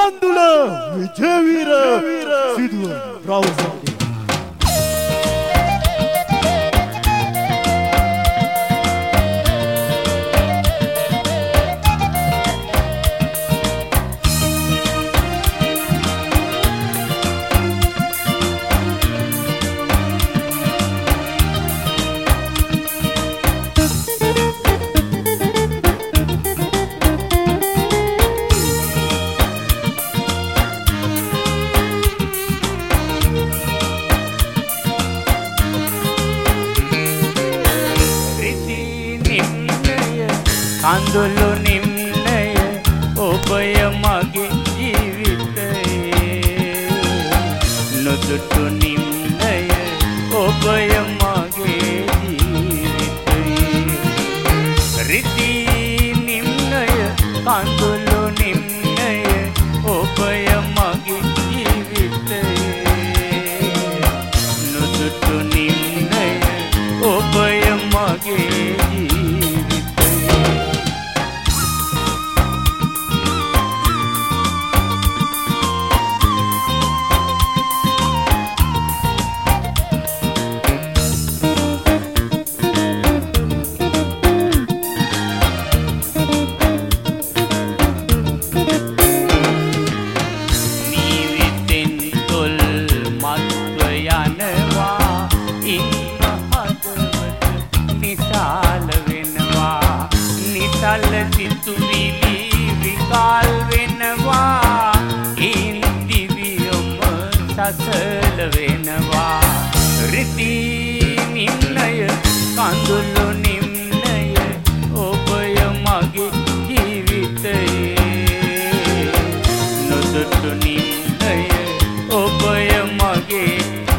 කන්දුල විජේවීර සිදුවන රවුසන්නේ කඳුළු නිම්නය ඔබය මගේ ජීවිතයේ නොදුටු නිම්නය ඔබය මගේ ජීවිතයේ රිති නිම්නය කඳුළු නිම්නය ඔබය මගේ ජීවිතයේ නොදුටු නිම්නය ඔබය මගේ නිසල් සිතුවිලි විකාල් වෙනවා ඉන් දිවියොම සසල වෙනවා රිති නිම්නය කඳුළු නිම්නය ඔබය මගේ ජීවිතයේ නොදුටු නිම්නය ඔබය මගේ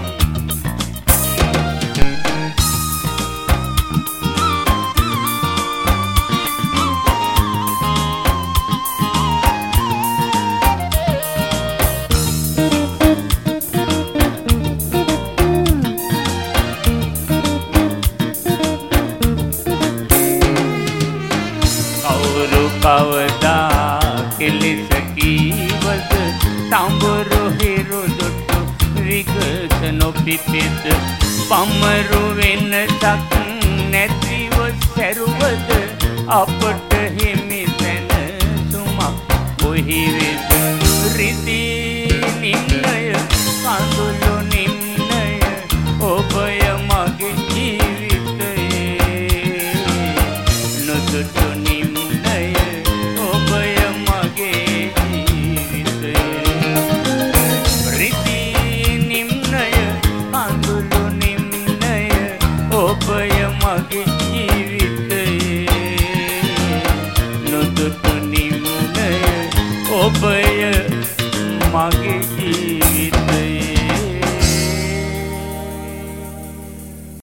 කවදා කෙලෙස කීවද තඹුරු හිරුදුටු විගස නොපිපිද පමරු වෙනසක් නැතිව සැරුවද අපට හිමි සැනසුමක් කොහි වෙද රිති නිම්නය කඳුළු නිම්නය ඔබය මගේ ජීවිතයේ නොදුටු ඔබය මගේ ජීවිතයේ නොදුටු නිම්නය ඔබය මගේ ජීවිතයේ